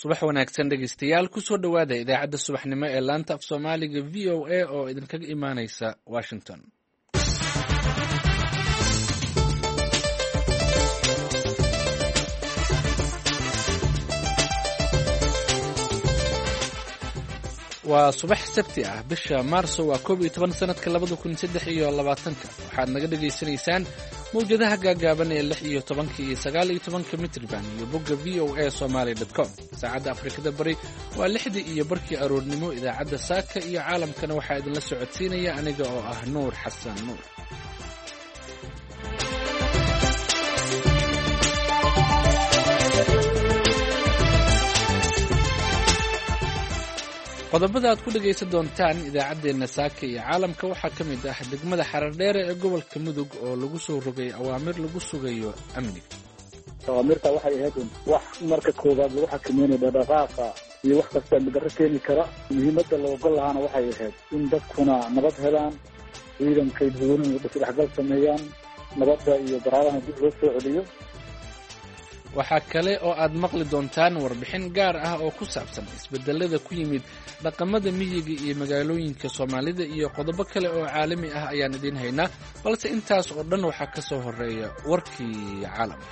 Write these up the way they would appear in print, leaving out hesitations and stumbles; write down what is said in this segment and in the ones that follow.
subax wanaagsan dhegeystayaal kusoo dhowaada idaacadda subaxnimo ee laanta af soomaaliga v o a oo idinkaga imaaneysa washington. waa subax sabti ah, bisha maarso waa 11 sanadka 2023. waxaad naga dhegaysanaysaan mawjadaha gaagaaban ee 6 iyo 10 iyo 9 iyo 10 mitriban iyo bogga voasomali.com. saacadda afrikada bari waa 6 iyo barkii aroornimo. idaacadda saaka iyo caalamkana waxaa idinla socodsiinaya aniga oo ah nuur xasan nuur. qodobada aad ku dhegaysan doontaan idaacaddeenna saaka iyo caalamka waxaa ka mid ah degmada xarardheere ee gobolka mudug oo lagu soo rogay awaamir lagu sugayo amniga. awaamirta waxay ahayd wax marka koowaad lagu xakameynaya dhaqdhaqaaqa iyo wax kasta midaro keeni kara. muhiimadda la ogol lahaana waxay ahayd in dadkuna nabad helaan, ciidankay dadweynuhu isdhexgal sameeyaan, nabadda iyo baraaraha dib loo soo celiyo. waxaa kale oo aad maqli doontaan warbixin gaar ah oo ku saabsan isbedelada ku yimid dhaqamada miyiga iyo magaalooyinka Soomaalida iyo qodobo kale oo caalami ah ayaan idiin haynaa, balse intaas oo dhan waxaa ka soo horeeya warkii caalamka.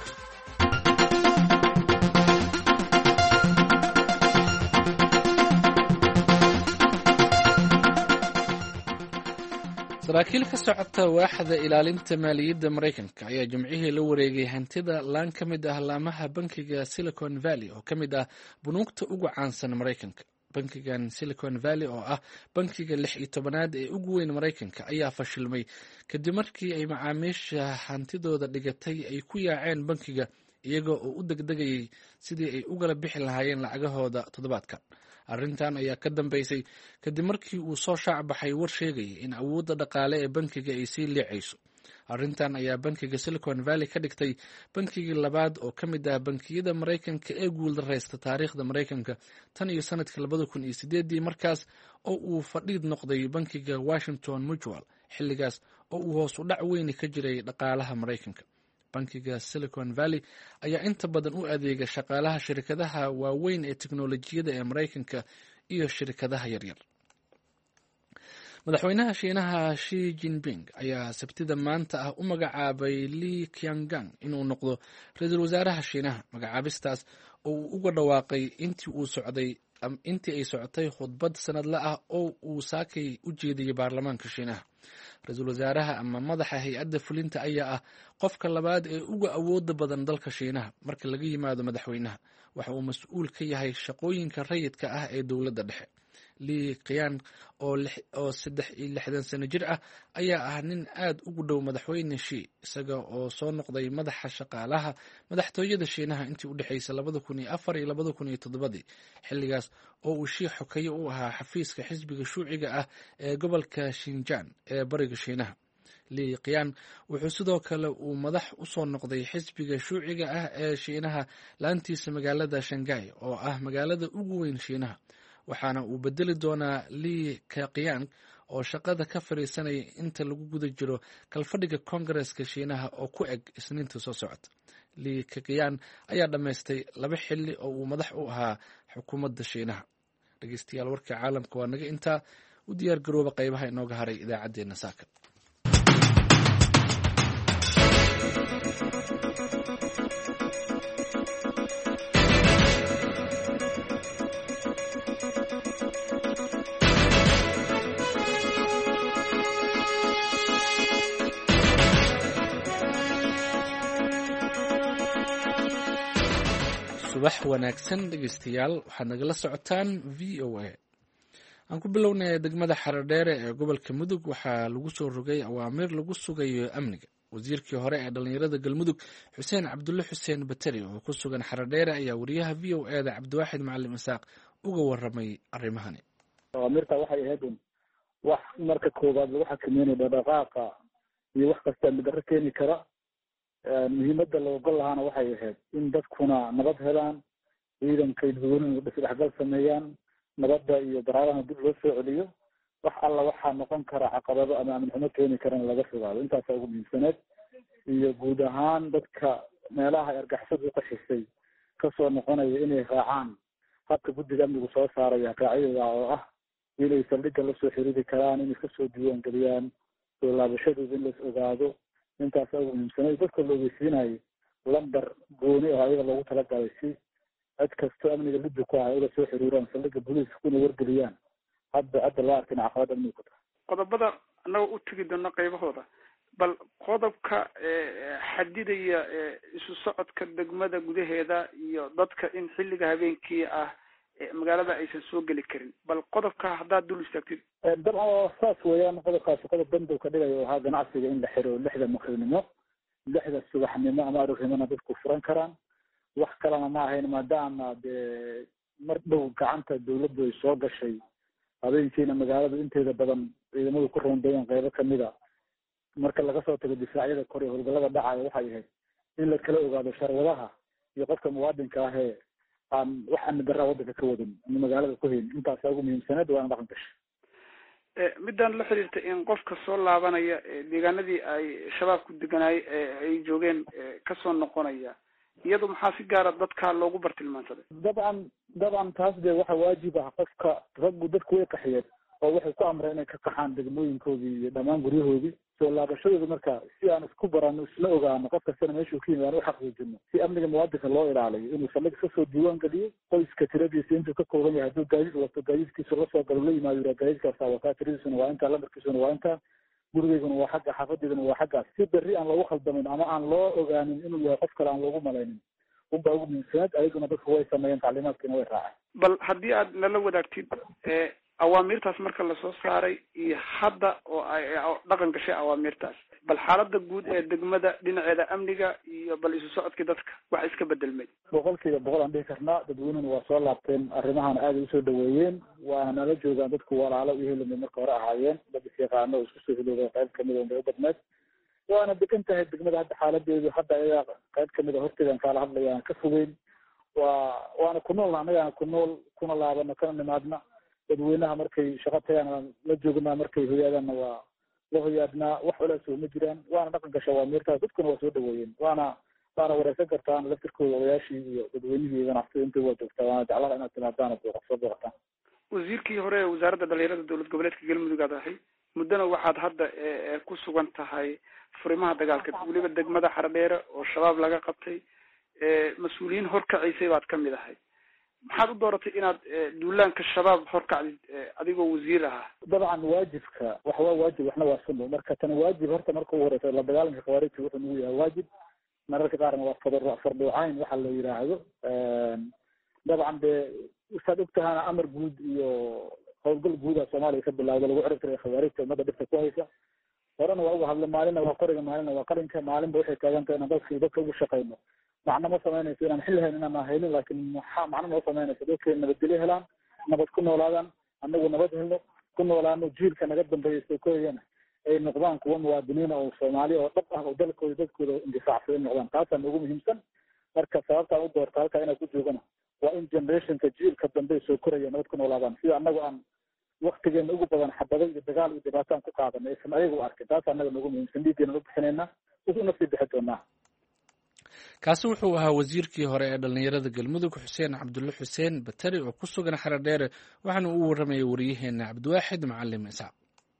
saraakiil ka socota waaxda ilaalinta maaliyadda Mareykanka ayaa jimcihii la wareegay hantida laan ka mid ah laamaha bankiga Silicon Valley oo ka mid ah bunuugta ugu caansan Mareykanka. bankigan Silicon Valley oo ah bankiga 16aad ee ugu weyn Mareykanka ayaa fashilmay kadib markii ay macaamiisha hantidooda dhigatay ay ku yaaceen bankiga iyagoo oo u degdegayay sidii ay ugala bixi lahaayeen lacagahooda toddobaadkan. arrintan ayaa ka dambeysay kadib markii uu soo shaac baxay war sheegaya in awoodda dhaqaale ee bankiga ay sii liicayso. arrintan ayaa bankiga Silicon Valley ka dhigtay bankigii labaad oo ka mid ah bankiyada Mareykanka ee guuldareysta taariikhda Mareykanka tan iyo sanadkii 2008 markaas oo uu fadhiid noqday bankiga Washington Mutual, xilligaas oo uu hoos u dhac weyn ka jiray dhaqaalaha Mareykanka. bankiga Silicon Valley ayaa inta badan u adeega shaqaalaha shirkadaha waaweyn ee tiknoolajiyada ee Mareykanka iyo shirkadaha yaryar. madaxweynaha Shiinaha Xi Jinping ayaa sabtida maanta ah u magacaabay Li Qiangang inuu noqdo ra'iisul wasaaraha Shiinaha. magacaabistaas oo uu uga dhawaaqay intii ay socotay khudbad sanadle ah oo uu saakay u jeediyay baarlamaanka Shiinaha. ra-iisul wasaaraha ama madaxa hay-adda fulinta ayaa ah qofka labaad ee uga awooda badan dalka Shiinaha marka laga yimaado madaxweynaha. waxa uu mas-uul ka yahay shaqooyinka rayidka ah ee dowladda dhexe. Li Qiang oo 63 sano jir ah ayaa ah nin aad ugu dhow madaxweyne Xi, isaga oo soo noqday madaxa shaqaalaha madaxtooyada Shiinaha intii u dhaxaysay 2004 iyo 2007, xilligaas oo uu Xi xokayo u ahaa xafiiska xisbiga shuuciga ah ee gobolka Xinjiang ee bariga Shiinaha. Li Qiang wuxuu sidoo kale uu madax u soo noqday xisbiga shuuciga ah ee Shiinaha laantiisa magaalada Shanghai oo ah magaalada ugu weyn Shiinaha, waxaana uu bedeli doonaa Li Keqiang oo shaqada ka fariisanaya inta lagu guda jiro kalfadhiga Koongareeska Shiinaha oo ku eg Isniinta soo socota. Li Keqiang ayaa dhammaystay 2 xilli oo uu madax u ahaa xukuumadda Shiinaha. dhegeystayaal, warka caalamka waa naga intaa. u diyaar garooba qaybaha inooga haray idaacaddeenna saaka. subax wanaagsan dhegeystayaal, waxaad nagala socotaan v o a. aan ku bilownay degmada xarardheere ee gobolka mudug waxaa lagu soo rogay awaamir lagu sugayo amniga. wasiirkii hore ee dhalinyarada galmudug xuseen cabdulle xuseen bateri oo ku sugan xarardheere ayaa wariyaha v o a da cabdiwaaxid macalin isaaq uga waramay arrimahani. awaamirta waxay ahayd wax marka koowaad lagu xakameynaya dhaqdhaqaaqa iyo wax kasta midaro keeni kara. muhiimadda la ogol lahaana waxay ahayd in dadkuna nabad helaan, ciidankay dadweynuhu isdhexgal sameeyaan, nabadda iyo baraaraha dib loo soo celiyo. wax alla waxaa noqon kara caqabado ama amni xumo keeni karana laga fogaado. intaasa ugu muhiimsaneed. iyo guud ahaan dadka meelaha argagixisadu u qaxisay kasoo noqonaya inay raacaan habka guddiga amnigu soo saaraya qaacidada oo ah inay saldhigga lasoo xiriiri karaan inay kasoo diiwaan geliyaan soo laabashadooda in las ogaado intaas ugu muhiimsanay dadka la ogeysiinayo lambar gooni oo ayaga loogu talagalay si cid kastoo amniga liddi ku ah ila soo xiriiraan saldhigga booliiska kuna wargeliyaan hadda loo arkin caqabad amniga ku tahay qodobada annaga u tegi doono qaybahooda bal qodobka xadidaya isu socodka degmada gudaheeda iyo dadka in xilliga habeenkii ah magaalada aysan soo geli karin bal qodobka haddaad dul istaagtid dabcan saas weeyaan qodobkaasi qodob bandow ka dhigayo ahaa ganacsiga in la xiro 6 maqribnimo 6 subaxnimo ama aroornimona dadku furan karaan wax kalena ma ahayn maadaama dee mar dhow gacanta dawladdu ay soo gashay habeenkiina magaalada inteeda badan ciidamadu ku roondeeyeen qaybo kamida marka laga soo tago difaacyada kor iyo howlgallada dhacaya waxay ahayd in la kala ogaado sharwadaha iyo qofka muwaadinka ah ee aan wax amni darra waddanka ka wadin ama magaalada ku hayn intaas ugu muhiimsaneed waana dhaqan gashay midaan la xiriirta in qofka soo laabanaya deegaanadii ay shabaabku deganaay ay joogeen kasoo noqonaya iyadu maxaa si gaara dadka loogu bartilmaansaday dabcan taas dee waxa waajib ah qofka raggu dadku way qaxiyeen oo waxay ku amreen inay ka qaxaan degmooyinkoodii iyo dhammaan guryahoodii soo laabashadooda marka si aan isku barano isla ogaano qof kastana meeshuu ka yimid aan u xaqiijino si amniga muwaadinka loo ilaaliyo inuu saldhig kasoo diiwaan geliyo qoyska tiradiisa intuu ka kooban yahay hadduu gaadiid wato gaadiidkiisu lasoo galo la yimaado yira gaadiidkaasaa wataa tiradiisuna waa intaa lambarkiisuna waa intaa gurigeyguna waa xagga xaafadeyduna waa xaggaas si berri aan loogu khaldamin ama aan loo ogaanin inuu yahay qof kale aan loogu malaynin unbaa ugu muhiimsanaad ayaguna dadku way sameeyeen tacliimaadkiina way raaceen bal haddii aad nala wadaagtid awaamirtaas marka lasoo saaray iyo hadda oo ay dhaqan gashay awaamirtaas bal xaalada guud ee degmada dhinaceeda amniga iyo bal isu socodkii dadka wax iska bedelmay 100% aan dhihi karnaa dadweynuna waa soo laabteen arrimahan aad ay usoo dhaweeyeen waana nala joogaan dadku walaalo iyo helmay marka hore ahaayeen dad isyaqaano oo isku soo hilowday qayb kamid oo u badneed waana degan tahay degmada hadda xaaladeedu hadda ayaa qayb kamid a horteedan kaala hadlaya aan ka fogeyn waana ku noolna annagaana ku nool kuna laabano kana nimaadna dadweynaha markay shaqo tagaan la joognaa markay hoyaadaanna waa la hoyaadnaa wax culays uma jiraan waana dhaqan gasha waa meertaas dadkuna waa soo dhaweeyeen waana wareysan kartaan laftirkooda odayaashii iyo dadweynihii iyo ganacsiga inta waa joogtaa waana jeclada inaad timaadaan oo soo booqataan wasiirkii hore ee wasaaradda dhalinyarada dowlad goboleedka galmudug aad ahay muddana waxaad hadda ku sugan tahay furimaha dagaalka weliba degmada xaradheere oo shabaab laga qabtay mas-uuliyiin horkacaysay baad kamid ahay maxaad u dooratay inaad duulaanka shabaab horkacdid adigoo wasiir ahaa dabcan waajibka wax waa waajib waxna waa sunno marka tan waajib horta marka ugu horeysa la dagaalanka khawaarijta wuxuu nagu yahay waajib mararka qaarna waa farduucayn waxa la yidhaahdo dabcan dee saad ogtahana amar guud iyo howlgal guuda soomaaliya ka bilawda lagu cirib tiray khawaarijta ummadda dhibka ku haysa horena waa uga hadla maalina waa qoriga maalina waa qalinka maalinba waxay taagan tahay inaan dadka ugu shaqayno macno ma samaynayso inaan xil hayn inaan haynin laakiin maxaa macno noo samaynaysa dadkay nabadgelyo helaan nabad ku noolaadaan anagu nabad helno ku noolaano jiilka naga dambeeya soo korayana ay noqdaan kuwa muwaadiniina oo soomaali oo dhab ah oo dalkooda dadkooda indifaacsan ay noqdaan taasaan ugu muhiimsan marka sababtaan u doorta halkaa inaad ku joogana waa in generationka jiilka dambe soo koraya nabad ku noolaadaan sida anagu aan waktigeena ugu badan xabado iyo dagaal iyo dhibaato aan ku qaadana aysan ayaga u arkin taas anaga noogu muhiimsan dhiiggeena u bixinaynaa una sii bixi doonaa kaasi wuxuu ahaa wasiirkii hore ee dhalinyarada galmudug xuseen cabdulle xuseen bateri oo ku sugan xaradheere waxaana uu warramayay wariyaheena cabdiwaaxid macalin isaaq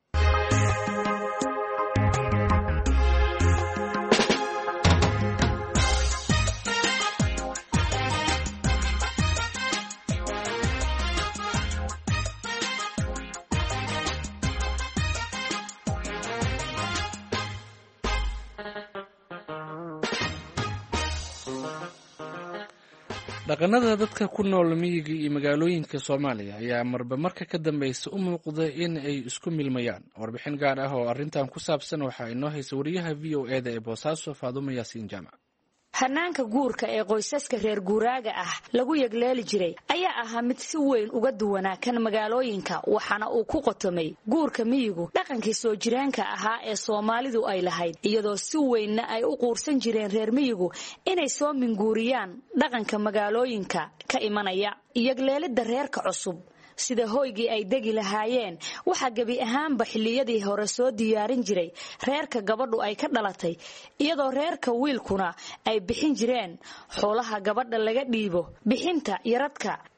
dhaqanada dadka ku nool miyiga iyo magaalooyinka soomaaliya ayaa marba marka ka dambeysa u muuqda in ay isku milmayaan warbixin gaar ah oo arrintan ku saabsan waxaa inoo haysa wariyaha v o e da ee boosaaso faadumo yaasiin jaamac hanaanka guurka ee qoysaska reer guuraaga ah lagu yagleeli jiray ayaa ahaa mid si weyn uga duwanaa kan magaalooyinka waxaana uu ku qotomay guurka miyigu dhaqankii soo jiraanka ahaa ee soomaalidu ay lahayd iyadoo si weynna ay u quursan jireen reer miyigu inay soo minguuriyaan dhaqanka magaalooyinka ka imanaya yagleelidda reerka cusub sida hoygii ay degi lahaayeen waxaa gebi ahaanba xilliyadii hore soo diyaarin jiray reerka gabadhu ay ka dhalatay iyadoo reerka wiilkuna ay bixin jireen xoolaha gabadha laga dhiibo bixinta yaradka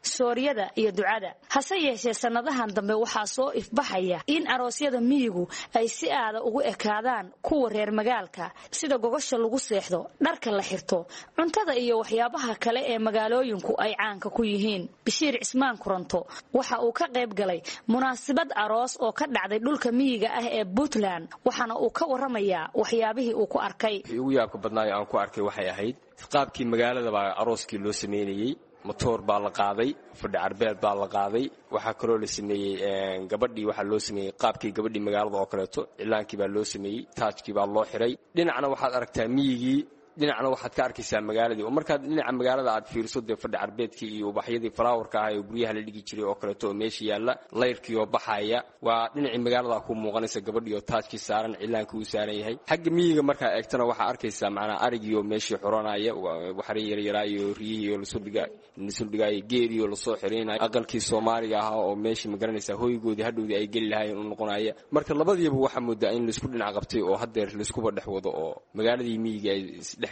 sooryada iyo ducada. hase yeeshee sanadahan dambe waxaa soo ifbaxaya in aroosyada miyigu ay si aada ugu ekaadaan kuwa reer magaalka, sida gogosha lagu seexdo, dharka la xirto, cuntada iyo waxyaabaha kale ee magaalooyinku ay caanka ku yihiin. Bashiir Cismaan Kuranto waxa uu ka qayb galay munaasabad aroos oo ka dhacday dhulka miyiga ah ee Puntland, waxaana uu ka waramayaa waxyaabihii uu ku arkay. ugu yaabka badnaayo aan ku arkay waxay ahayd qaabkii magaalada baa arooskii loo sameeyay. motor baa la qaaday, fadhi carbeed baa la qaaday, waxa kale oo la sameeyay gabadhii waxa loo sameeyay qaabkii gabadhii magaalada oo kaleeto, cilaankii baa loo sameeyay, taajkii baa loo xiray. dhinacna waxaad aragtaa miyigii, dhinacna waxaad ka arkaysaa magaaladii. oo markaad dhinaca magaalada aad fiiriso dee fadhi carbeedkii iyo ubaxyadii flowerka ah ee guryaha la dhigi jiray oo kaleeto oo meesha yaalla, layrkii oo baxaya, waa dhinacii magaalada ku muuqanaysa gabadhii oo taajkii saaran, cilaankii uu saaran yahay. xagga miyiga markaa eegtana waxaa arkaysaa macnaa arigii oo meeshii xoranaya, waxarin yaryaraayo riyihii oo lasoo dhigaayo, geelii oo lasoo xirinayo, aqalkii Soomaaliga ahaa oo meeshii magaranaysaa hoygoodii hadhowdii ay geli lahaayeen u noqonaya. marka labadiiba waxaa moodaa in laisku dhinac qabtay oo haddeer laiskuba dhex wado oo magaaladii miyiga ay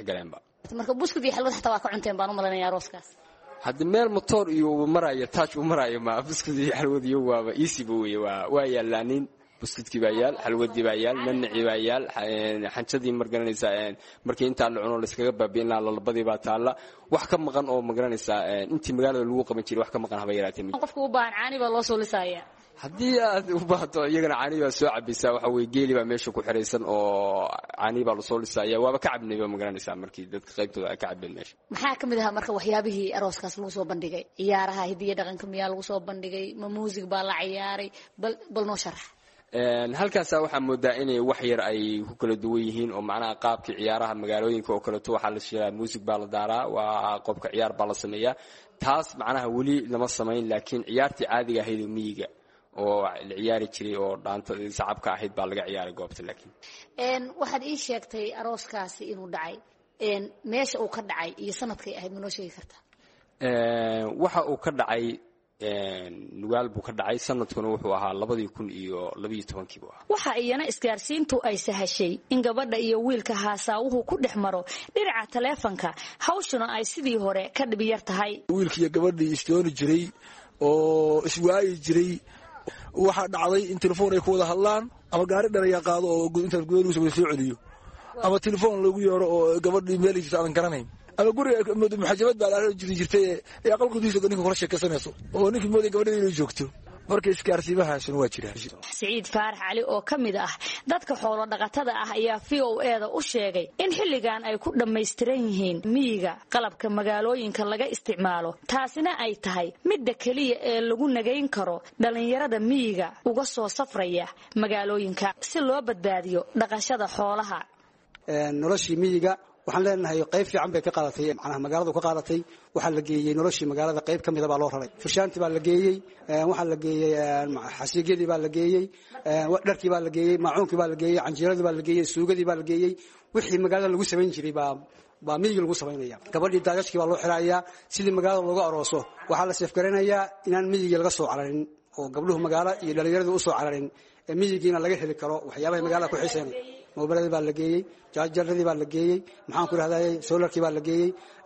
marka buskud iyo xalwad xataa waa ka cunteen baan u maleynayaa arooskaas. hadda meel motor iyo maraya taaj u maraya ma buskud iyo xalwad iyo waaba easy-ba weeye, waa yaalaanin. buskudkii baa yaal, xalwadii baa yaal, manacii baa yaal, xanjadii magaranaysaa markii intaa la cuno la iskaga baabi'in lahaa lalabadii baa taalla. wax ka maqan oo magaranaysaa intii magaalada lagu qaban jiray wax ka maqan haba yaraatee. qofka u baahan caani baa loo soo lisaaya. haddii aad u baahato iyagana caani baa soo cabaysaa, waxa weye geeli baa meesha ku xiraysan oo caani baa lasoo lisaya. waaba ka cabnayba magaranaysaa markii dadka qaybtooda ay ka cabeen meesha. maxaa ka mid ahaa marka waxyaabihii arooskaas lagu soo bandhigay? ciyaaraha hidiya dhaqanka miyaa lagu soo bandhigay? ma muusig baa la ciyaaray? bal noo sharax. halkaasa waxaa moodaa inay wax yar ay ku kala duwan yihiin oo macnaha qaabkii ciyaaraha magaalooyinka oo kaleeto waxaa la sheegaa muusig baa la daaraa, waa qobka ciyaar baa la sameeyaa. taas macnaha weli lama samayn, laakiin ciyaartii caadiga ahayd oo miyiga oo la ciyaari jiray oo dhaanta sacabka ahayd baa laga ciyaaray goobta. laakiin waxaad ii sheegtay arooskaasi inuu dhacay, meesha uu ka dhacay iyo sanadkay ahayd ma noo sheegi kartaa? waxa uu ka dhacay nugaal buu ka dhacay, sanadkuna wuxuu ahaa 2012 buu ahaa. waxa iyana isgaarsiintu ay sahashay in gabadha iyo wiilka haasaawuhu ku dhex maro dhinaca taleefanka, hawshuna ay sidii hore ka dhib yar tahay. wiilkiiyo gabadhii istooni jiray oo iswaayi jiray, waxaa dhacday in telefoon ay ku wada hadlaan, ama gaari dharaya qaado oo intaas gudaha soo celiyo, ama telefoon lagu yeero oo gabadhii meel jirta aan garanayn, ama guriga muxaajabad baa la jirtay ee aqalkiisa ninka kula sheekaysanayso oo ninkii mooday gabadhii inay joogto. marka iskaarsiibahaasuna waa jiraan. Siciid Faarax Cali oo ka mid ah dadka xoolo dhaqatada ah ayaa VOA-da u sheegay in xilligan ay ku dhammaystiran yihiin miyiga qalabka magaalooyinka laga isticmaalo, taasina ay tahay midda kaliya ee lagu nagayn karo dhalinyarada miyiga uga soo safraya magaalooyinka si loo badbaadiyo dhaqashada xoolaha. noloshii miyiga waxaan leenahay qayb fiican bay ka qaadatay, macnaha magaaladu ka qaadatay. waxaa la geeyey noloshii magaalada qayb ka mid ah baa loo raray. fishaantii baa la geeyey, waxaa la geeyey xasiigyadii baa la geeyey, dharkii baa la geeyey, maacuunkii baa la geeyey, canjeeradii baa la geeyey, suugadii baa la geeyey. wixii magaalada lagu samayn jiray baa miyiga lagu samaynaya. gabadhii daagashkii baa loo xirayaa sidii magaalada looga arooso. waxaa la seefgaranayaa inaan miyiga laga soo cararin oo gabdhuhu magaalo iyo dhalinyaradu u soo cararin, ee miyigiina laga heli karo waxyaabaha magaalada ku xiiseynaya. moobiladii baa la geeyey, jaajaradii baa la geeyey, maxaan ku rahdayay soolarkii baa la geeyey.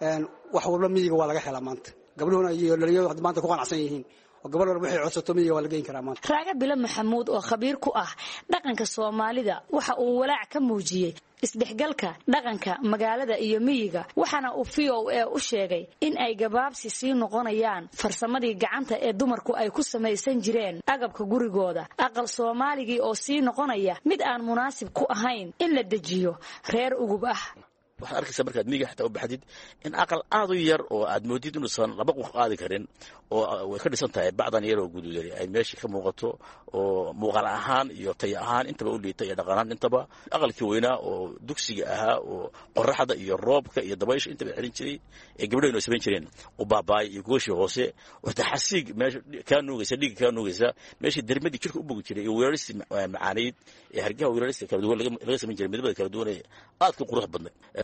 wax walba miyiga waa laga helaa maanta. gabdhuhuna iyo dhalinyaradu maanta ku qanacsan yihiin oo gabadh walba waxay codsato miyiga waa la geyn karaa maanta. Raaga Bilo Maxamuud oo khabiir ku ah dhaqanka Soomaalida waxa uu walaac ka muujiyay isdhexgalka dhaqanka magaalada iyo miyiga, waxaana uu VOA u sheegay in ay gabaabsi sii noqonayaan farsamadii gacanta ee dumarku ay ku samaysan jireen agabka gurigooda, aqal Soomaaligii oo sii noqonaya mid aan munaasib ku ahayn in la dejiyo reer ugub ah. waxaad arkaysaa markaad miyiga xataa u baxdid in aqal aad u yar oo aad moodid inuusan laba qof qaadi karin oo way ka dhisan tahay bacdan yar oo guduudan ay meesha ka muuqato oo muuqaal ahaan iyo tay ahaan intaba u liitay iyo dhaqan ahaan intaba. aqalkii weynaa oo dugsiga ahaa oo qoraxda iyo roobka iyo dabaysha intaba celin jiray ee gabdhaha samayn jireen u baabaay iyo gooshi hoose wata xasiig meesha ka nuugaysa dhiig ka nuugaysa meesha dermadii jirka u bugi jiray iyo weerarsi macaaniid ee hargaha weerarsi kala duwan laga samayn jiray midabada kala duwan ee aad ka qurux badnay.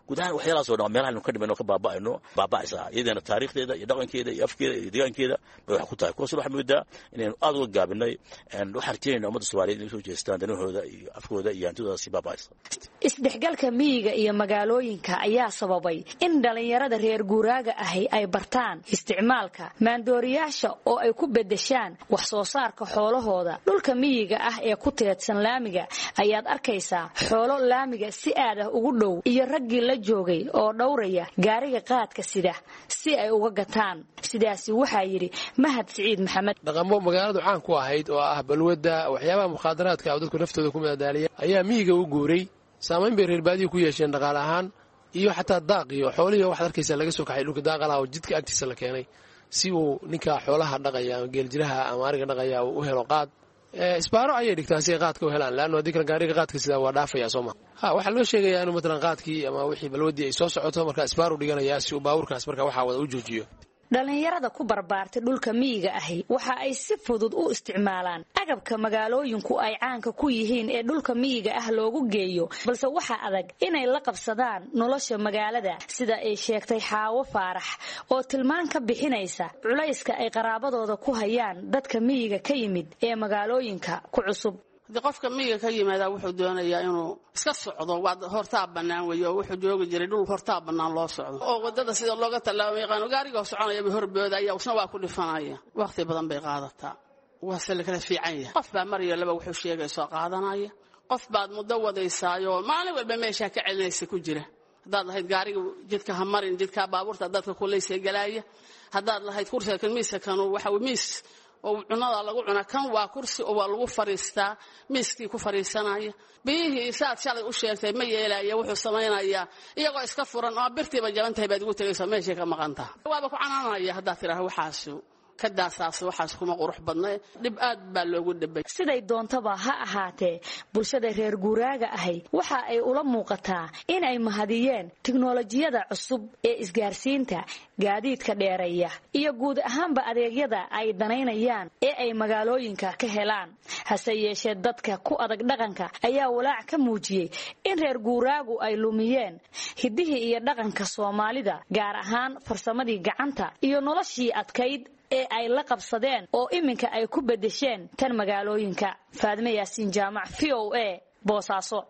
guud ahaan waxyaalahaas oo dhan meelaha aynu ka dhimayno ka baaba'aysaa iyadana taariikhdeeda iyo dhaqankeeda iyo afkeeda iyo deegaankeeda bay wax ku tahay kuwaasna waxaa moodaa inaynu aad uga gaabinay waxaan rajaynayna ummadda soomaaliyeed inay soo jeestaan danahooda iyo afkooda iyo hantidooda si baaba'aysa isdhexgalka miyiga iyo magaalooyinka ayaa sababay in dhalinyarada reer guuraaga ahi ay bartaan isticmaalka maandooriyaasha oo ay ku beddeshaan wax soo saarka xoolahooda dhulka miyiga ah ee ku teedsan laamiga ayaad arkaysaa xoolo laamiga si aad ah ugu dhow iyo raggii la joogay oo dhowraya gaariga qaadka sida si ay uga gataan sidaasi waxaa yidhi Mahad Siciid Maxamed dhaqamo magaaladu caan ku ahayd oo ah balwada waxyaabaha mukhaadaraadka oo dadku naftooda ku madadaaliya ayaa miyiga u guuray saamayn bay reer baadiyo ku yeesheen dhaqaale ahaan iyo xataa daaq iyo xoolihi waxaad arkaysaa laga soo kaxay dhulka daaqalaha oo jidka agtiisa la keenay si uu ninka xoolaha dhaqaya ama geeljiraha ama ariga dhaqaya uu u helo qaad isbaaro ayay dhigtaan si ay qaadka u helaan laanno haddii kale gaariga qaadka sidaa waa dhaafaya sooma waxaa loo sheegayaa inuu matalan qaadkii ama wixii balwadii ay soo socoto marka isbaaru dhiganayaa si uu baabuurkaas marka waxaa wada u joojiyo dhalinyarada ku barbaartay dhulka miyiga ahi waxa ay si fudud u isticmaalaan agabka magaalooyinku ay caanka ku yihiin ee dhulka miyiga ah loogu geeyo balse waxa adag inay la qabsadaan nolosha magaalada sida ay sheegtay Xaawo Faarax oo tilmaan ka bixinaysa culayska ay qaraabadooda ku hayaan dadka miyiga ka yimid ee magaalooyinka ku cusub qofka miyiga ka yimaada wuxuu doonayaa inuu iska socdo waad hortaa banaan weeyo wuxuu joogi jiray dhul hortaa banaan loo socdo oo wadada sida looga talaabay yaqaan gaariga soconaya ba horbooda ayaa usna waa ku dhifanaya waqti badan bay qaadataa waa sala kala fiican yahay qof baa mariyo laba wuxuu sheegay soo qaadanaya qof baad muddo wadaysaayo maalin walba meesha ka celinaysa ku jira hadaad lahayd gaariga jidka ha marin jidka baabuurta dadka kuleysay galaya hadaad lahayd kursiga kalmiisa kanu waxa miis oo cunada lagu cuna kan waa kursi oo lagu fariistaa miiskii ku fariisanaya biyihii saad shalay u sheegtay ma yeelaya wuxuu sameeynaya iyagoo iska furan oo birtiba jabantahay baad ugu tagaysaa meesha ka maqanta waaba ku canaanaya hadda tiraahdo waxaas ka daasaas waxaas kuma qurux badnaa dib aad baa loogu dhibay siday doontaba ha ahaatee bulshada reer guuraaga ahi waxa ay ula muuqataa in ay mahadiyeen tiknoolajiyada cusub ee isgaarsiinta gaadiidka dheereeya iyo guud ahaanba adeegyada ay danaynayaan ee ay magaalooyinka ka helaan hase yeeshee dadka ku adag dhaqanka ayaa walaac ka muujiyay in reer guuraagu ay lumiyeen hidihii iyo dhaqanka Soomaalida gaar ahaan farsamadii gacanta iyo noloshii adkayd ee ay la qabsadeen oo iminka ay ku bedesheen tan magaalooyinka Faadime Yaasiin Jaamac VOA Boosaaso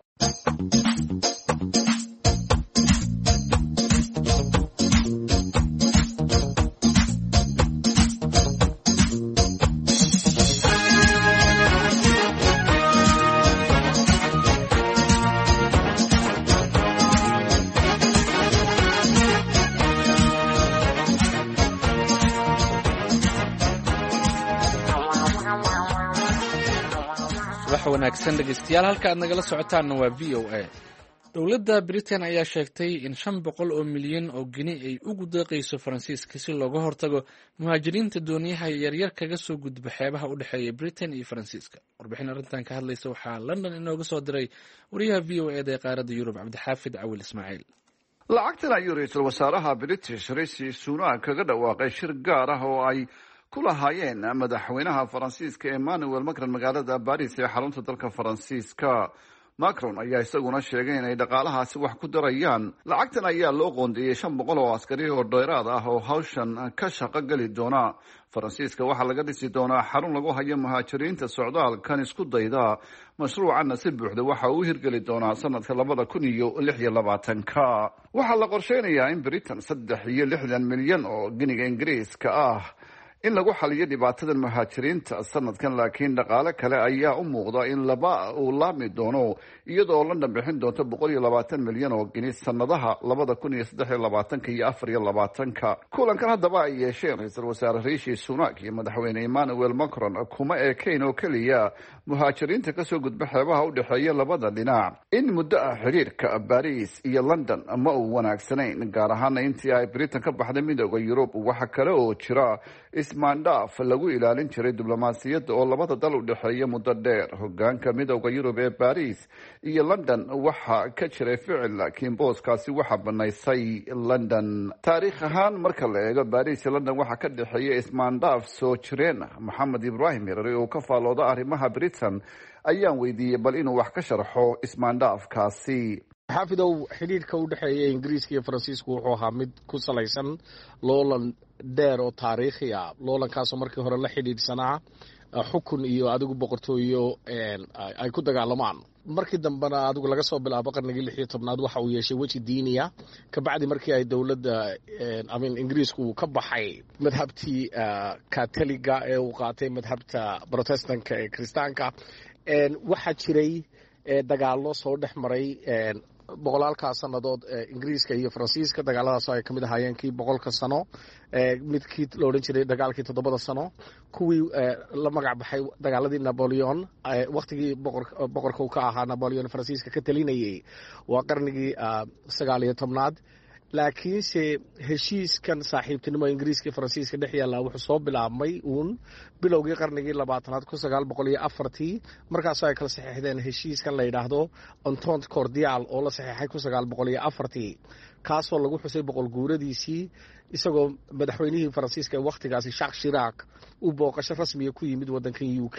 wanaagsan dhegeystayaal halka aad nagala socotaanna waa VOA. Dowladda Britain ayaa sheegtay in 500 oo milyan oo gini ay ugu deeqayso Faransiiska si looga hortago muhaajiriinta dooniyaha yaryar kaga soo gudba xeebaha u dhexeeya Britain iyo Faransiiska. Warbixin arrintan ka hadlaysa waxaa London inooga soo diray wariyaha VOA ee qaaradda Yurub Cabdixaafid Cawil Ismaaciil. lacagtan ayuu ra'iisul wasaaraha British Rishi Sunak kaga dhawaaqay shir gaar ah oo ay ku lahaayeen madaxweynaha Faransiiska Emmanuel Macron magaalada Paris ee xarunta dalka Faransiiska. Macron ayaa isaguna sheegay inay dhaqaalahaasi wax ku darayaan. Lacagtan ayaa loo qoondeeyay 500 oo askari oo dheeraad ah oo hawshan ka shaqo gali doona. Faransiiska waxaa laga dhisi doonaa xarun lagu hayo muhaajiriinta socdaalkan isku dayda. Mashruucan si buuxda waxa uu hirgeli doonaa sanadka 2026. Waxaa la qorsheynayaa in Britain 360 milyan oo giniga Ingiriiska ah in lagu xaliyo dhibaatada muhaajiriinta sanadkan, laakiin dhaqaale kale ayaa u muuqda in uu laami doono iyadoo London bixin doonto 120 milyan oo gini sanadaha 2023 iyo 2024. kulankan haddaba ay yeesheen ra'iisul wasaare Rishi Sunak iyo madaxweyne Emmanuel Macron kuma ekeyn oo keliya muhaajiriinta kasoo gudba xeebaha u dhexeeya labada dhinac. In muddo ah xiriirka Paris iyo London ma uu wanaagsanayn, gaar ahaan intii ay Britain ka baxday midowga Yurub. Waxa kale oo jira ismaandhaaf lagu ilaalin jiray diblomaasiyadda oo labada dal u dhexeeya muddo dheer. Hogaanka midowga Yurub ee Paris iyo London waxa ka jiray ficil, laakiin booskaasi waxa banaysay London. taariikh ahaan marka la eego Paris iyo London waxa ka dhexeeya ismaandhaaf soo jireen. Maxamed Ibrahim Yarari oo ka faalooda arrimaha Britain ayaan weydiiyey bal inuu wax ka sharxo ismaandhaafkaasi. xaafidow xidhiidhka u dhexeeya ingiriiska iyo faransiisku wuxuu ahaa mid ku salaysan loolan dheer oo taariikhi ah loolankaasoo markii hore la xidhiidhsanaa xukun iyo adigu boqortooyo ay ku dagaalamaan markii dambena adigu laga soo bilaabo qarnigii 16aad waxa uu yeeshay weji diiniya kabacdi markii ay dowladda ingiriisku ka baxay madhabtii katoliga ee uu qaatay madhabta protestanka ee kristaanka waxaa jiray dagaallo soo dhex maray boqolaalkaa sannadood ingiriiska iyo faransiiska dagaaladaasoo ay ka mid ahaayeen kii 100 sano midkii la odhan jiray dagaalkii 7 sano kuwii la magac baxay dagaaladii naboleon wakhtigii boqorka uu ka ahaa naboleon faransiiska ka talinayay waa qarnigii 19aad laakiinse heshiiskan saaxiibtinimo ingiriiska iyo faransiiska dhex yaalla wuxuu soo bilaabmay uun bilowgii qarnigii 20aad 1904 markaasoo ay kala saxeexdeen heshiiskan la yidhaahdo entente cordial oo la saxeexay 1904 kaasoo lagu xusay boqol guuradiisii isagoo madaxweynihii faransiiska ee wakhtigaasi Jacques Chirac uu booqasho rasmiya ku yimid waddankan UK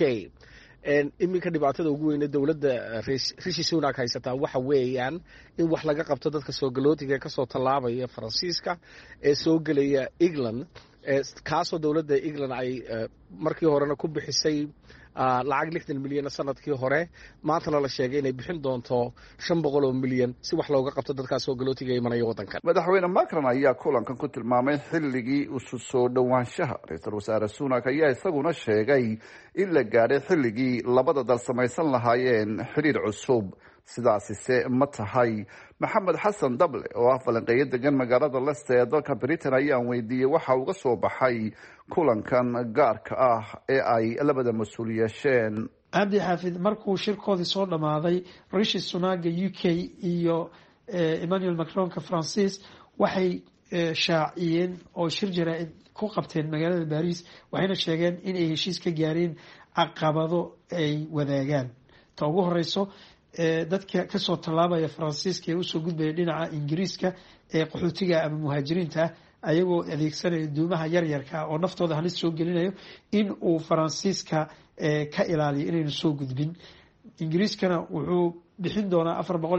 iminka dhibaatada ugu weyne dowladda Rishi Sunak haysataa waxa weeyaan in wax laga qabto dadka soo galootiga ka soo tallaabaya faransiiska ee soo gelaya England kaasoo dowladda England ay markii horena ku bixisay lacag 60 milyan sanadkii hore maantana la sheegay inay bixin doonto 500 milyan si wax looga qabto dadkaas soo galootiga imanaya waddankan madaxweyne Macron ayaa kulankan ku tilmaamay xilligii isu soo dhawaanshaha ra'iisul wasaare Sunak ayaa isaguna sheegay in la gaaray xilligii labada dal samaysan lahaayeen xiriir cusub sidaasise ma tahay maxamed xasan dable oo ah falanqeeyo degan magaalada Leicester ee dalka Britain ayaan weydiiyey waxa uga soo baxay kulankan gaarka ah ee ay labada mas-uul yeesheen cabdi xaafid markuu shirkoodii soo dhamaaday Rishi Sunak UK iyo Emmanuel Macron ka Francis waxay shaaciyeen oo shir jaraa'id ku qabteen magaalada Paris waxayna sheegeen in ay heshiis ka gaareen caqabado ay wadaagaan ta ugu horeyso dadka ka soo tallaabaya faransiiska ee u soo gudbaya dhinaca ingiriiska ee qaxootiga ama muhaajiriinta ayagoo adeegsanaya duumaha yaryarka oo naftooda halis soo gelinayo in uu faransiiska ka ilaaliyo inaynu soo gudbin ingiriiskana wuxuu bixin doonaa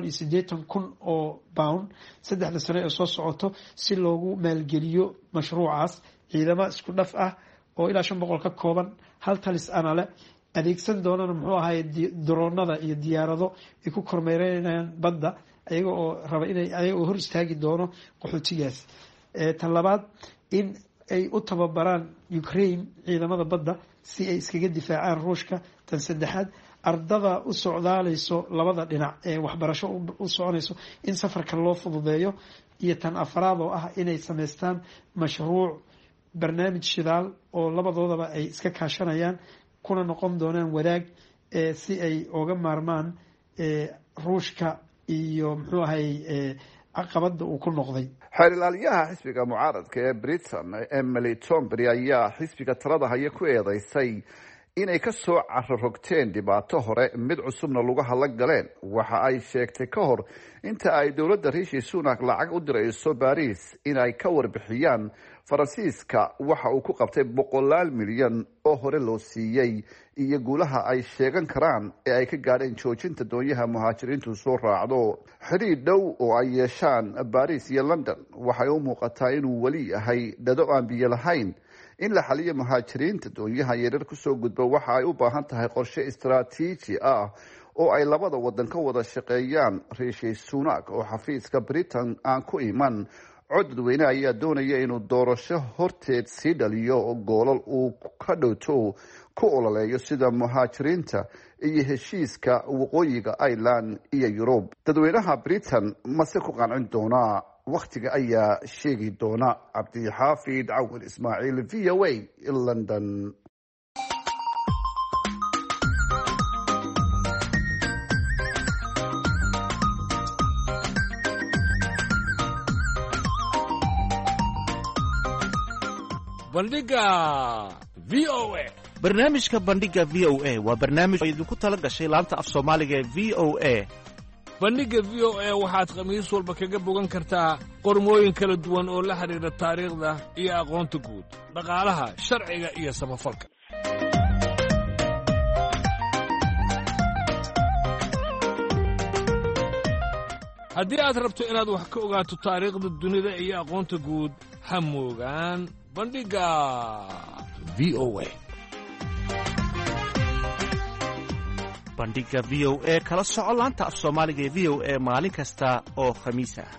480,000 oo pound 3 sano ee soo socoto si loogu maalgeliyo mashruucaas ciidamo isku dhaf ah oo ilaa 500 ka kooban hal talis anale adeegsan doonana muxuu ahaay droonada iyo diyaarado ay ku kormeereynayaan badda ayaga oo raba inay ayaga oo hor istaagi doono qaxootigaas tan labaad in ay u tababaraan Ukraine ciidamada badda si ay iskaga difaacaan Ruushka tan saddexaad ardada u socdaalayso labada dhinac ee waxbarasho u soconayso in safarka loo fududeeyo iyo tan afraad oo ah inay sameystaan mashruuc barnaamij shidaal oo labadoodaba ay iska kaashanayaan kuna noqon doonaan wadaag si ay uga maarmaan Ruushka iyo muxuu ahay caqabada uu ku noqday xeelilaalyaha xisbiga mucaaradka ee Britain Emily Thornberry ayaa xisbiga talada haya ku eedeysay inay ka soo cararogteen dhibaato hore mid cusubna lagu hadlan galeen waxa ay sheegtay ka hor inta ay dowladda Rishi Sunak lacag u dirayso Paris inay ka warbixiyaan faransiiska waxa uu ku qabtay 100 milyan oo hore loo siiyey iyo guulaha ay sheegan karaan ee ay ka gaadheen joojinta doonyaha muhaajiriintu soo raacdo xiriir dhow oo ay yeeshaan Paris iyo London waxay u muuqataa inuu wali yahay dhado aan biyo lahayn in la xaliyo muhaajiriinta doonyaha yaryar ku soo gudba waxa ay u baahan tahay qorshe istiraatiiji ah oo ay labada wadan ka wada shaqeeyaan Rishi Sunak oo xafiiska Britain aan ku iman cod dadweyne ayaa doonaya inuu doorasho horteed sii dhaliyo goolal uu ka dhowto ku ololeeyo sida muhaajiriinta iyo heshiiska waqooyiga Ireland iyo Yurub dadweynaha Britain mase ku qancin doonaa waqtiga ayaa sheegi doona cabdixaafid cawil ismaaciil VOA London bandhiga VOA barnaamijka bandhiga VOA waa barnaamij idinku tala gashay laanta af Soomaaliga ee VOA bandhiga VOA waxaad khamiis walba kaga bogan kartaa qormooyin kala duwan oo la xiriira taariikhda iyo aqoonta guud dhaqaalaha sharciga iyo samafalka haddii aad rabto inaad wax ka ogaato taariikhda dunida iyo aqoonta guud ha moogaan bandhigga v o a bandhigga v o a kala soco laanta af soomaaliga ee v o a maalin kasta oo khamiis ah.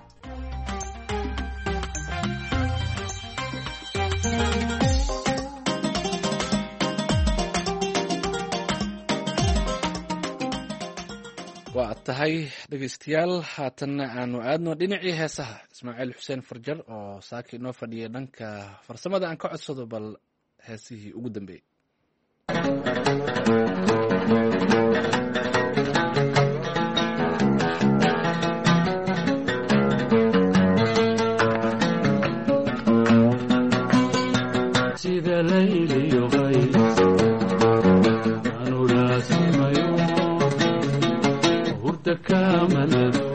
waa tahay dhegaystayaal haatanna aanu aadno dhinacii heesaha. Ismaaciil xuseen farjar oo saaki inoo fadhiya dhanka farsamada aan ka codsado bal heesihii ugu dambeeyey. sida layliyo qays anu laasimayo hurda kamalado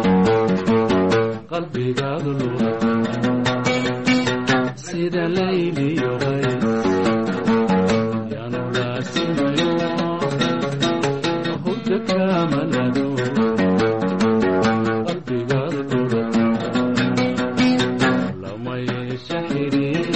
qalbigaadu luda sida layliyo qays yanu laasimayo hurda kamalado qalbigaadu luda lama yeesha xiriir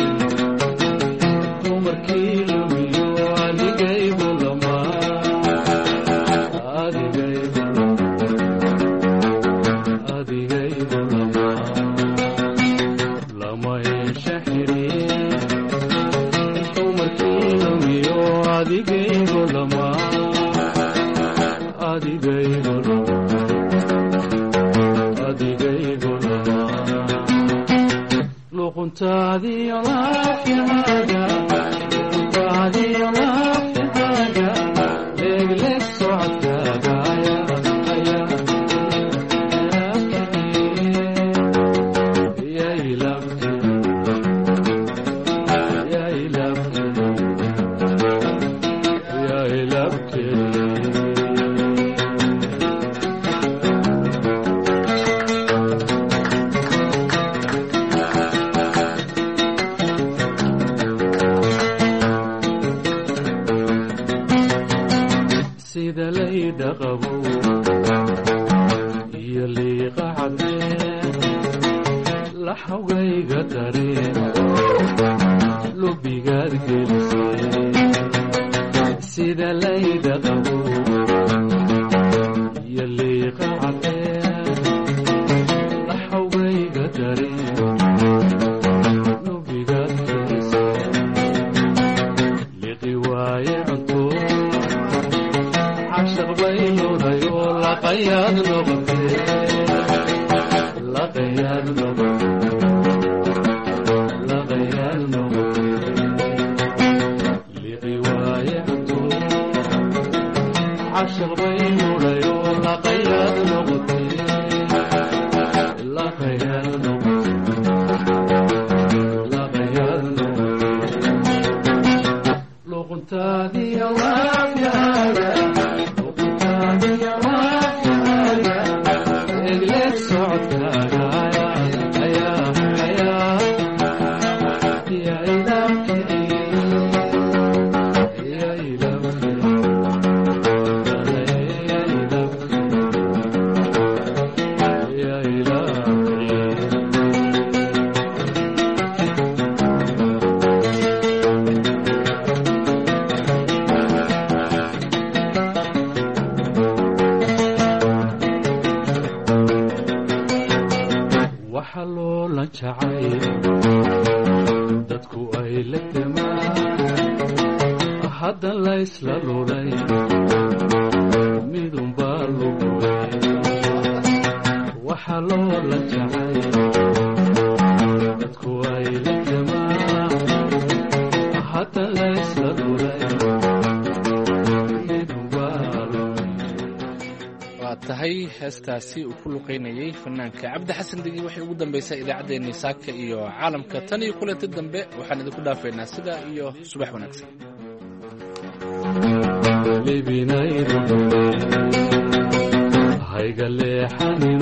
heestaasi uu ku luqaynayay fanaanka cabdi xasan digi waxay ugu dambaysay idaacaddeenii saaka iyo caalamka. tan iyo kulanti dambe waxaan idinku dhaafaynaa sidaa iyo subax wanaagsan. hayga leexani